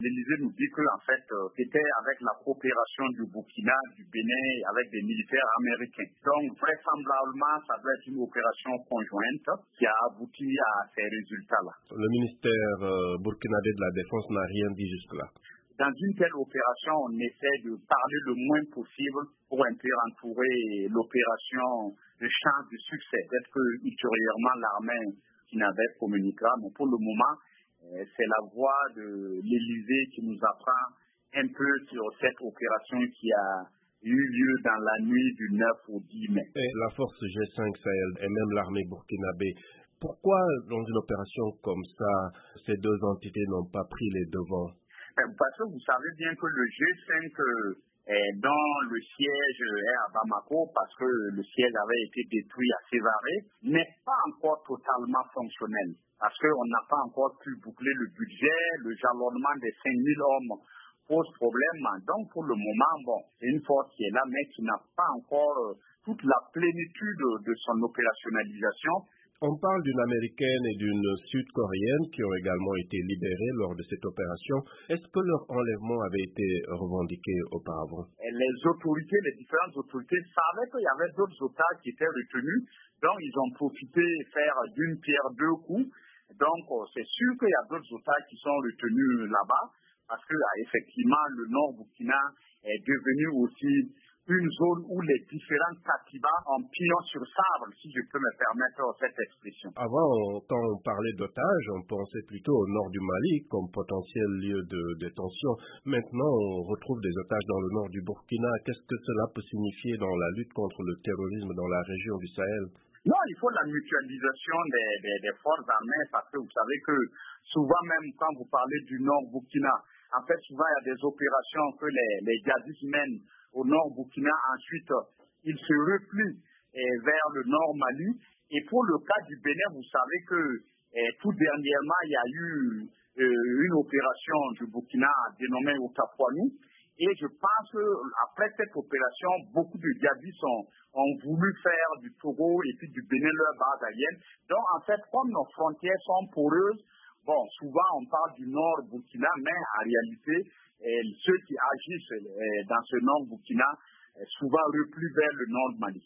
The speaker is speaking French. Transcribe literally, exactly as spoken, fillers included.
l'Élysée nous dit que en fait, euh, c'était avec la coopération du Burkina, du Bénin, avec des militaires américains. Donc, vraisemblablement, ça doit être une opération conjointe qui a abouti à ces résultats-là. Le ministère euh, burkinabé de la Défense n'a rien dit jusque-là. Dans une telle opération, on essaie de parler le moins possible pour un peu entourer l'opération de chance de succès. Peut-être que ultérieurement l'armée burkinabé communiquera, mais pour le moment, euh, c'est la voix de l'Élysée qui nous apprend un peu sur cette opération qui a eu lieu dans la nuit du neuf au dix mai. Et la force G cinq Sahel et même l'armée burkinabé, pourquoi dans une opération comme ça, ces deux entités n'ont pas pris les devants? Parce que vous savez bien que le G cinq est dans le siège est à Bamako, parce que le siège avait été détruit à Sévaré, n'est pas encore totalement fonctionnel. Parce qu'on n'a pas encore pu boucler le budget, le jalonnement des cinq mille hommes pose problème. Donc pour le moment, bon, c'est une force qui est là, mais qui n'a pas encore toute la plénitude de son opérationnalisation. On parle d'une américaine et d'une sud-coréenne qui ont également été libérées lors de cette opération. Est-ce que leur enlèvement avait été revendiqué auparavant? Les autorités, les différentes autorités savaient qu'il y avait d'autres otages qui étaient retenus, donc ils ont profité de faire d'une pierre deux coups. Donc c'est sûr qu'il y a d'autres otages qui sont retenus là-bas, parce que effectivement le Nord Burkina est devenu aussi une zone où les différents katibas ont pignon sur sable, si je peux me permettre cette expression. Avant, quand on parlait d'otages, on pensait plutôt au nord du Mali comme potentiel lieu de détention. Maintenant, on retrouve des otages dans le nord du Burkina. Qu'est-ce que cela peut signifier dans la lutte contre le terrorisme dans la région du Sahel? Non, il faut la mutualisation des, des, des forces armées, parce que vous savez que souvent même quand vous parlez du nord Burkina, en fait souvent il y a des opérations que les, les djihadistes mènent au nord Burkina, ensuite ils se replient eh, vers le nord Mali. Et pour le cas du Bénin, vous savez que eh, tout dernièrement, il y a eu euh, une opération du Burkina dénommée Otapoinou. Et je pense qu'après cette opération, beaucoup de djihadistes ont, ont voulu faire du Togo et puis du Bénin leur base aérienne. Donc en fait, comme nos frontières sont poreuses, bon, souvent on parle du nord Burkina, mais en réalité, et ceux qui agissent dans ce nord Burkina souvent replient vers le nord Mali.